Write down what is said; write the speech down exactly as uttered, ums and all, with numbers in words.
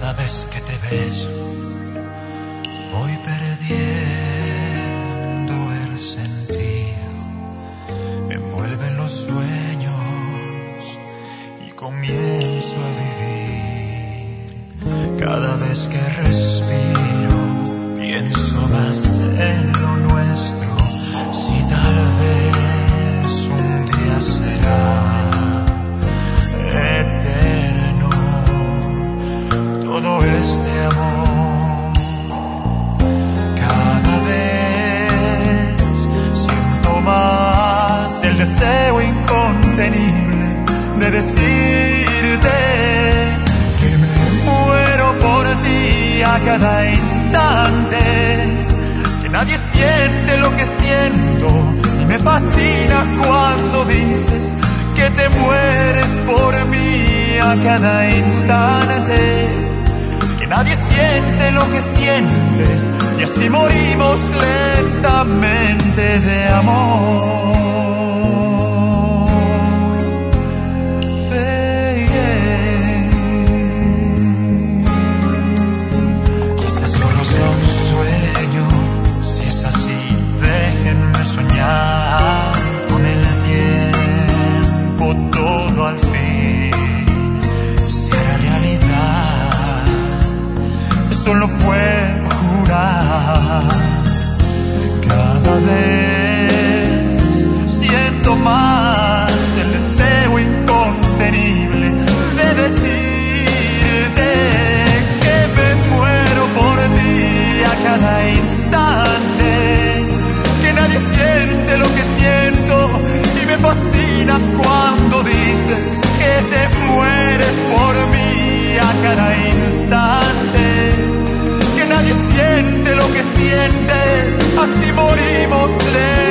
Cada vez que te beso, voy perdiendo el sentido. Me envuelven los sueños y comienzo a vivir. Cada vez que respiro, pienso más en lo nuestro. Si tal vez un día será eterno todo este amor. Cada vez siento más el deseo incontenible de decirte que me muero por ti a cada instante, que nadie siente lo que siento, y me fascina cuando dices que te mueres por mí a cada instante, que nadie siente lo que sientes, y así morimos lentamente de amor. Quizás solo sea un sueño. Si es así, déjenme soñar con el tiempo. Todo al fin se hará realidad. Eso lo puedo jurar. Cada vez siento más el deseo incontenible de decirte que me muero por ti a cada instante, que nadie siente lo que siento, y me fascinas cuando dices que te mueres por mí a cada instante, que nadie siente lo que sientes, así morimos lejos.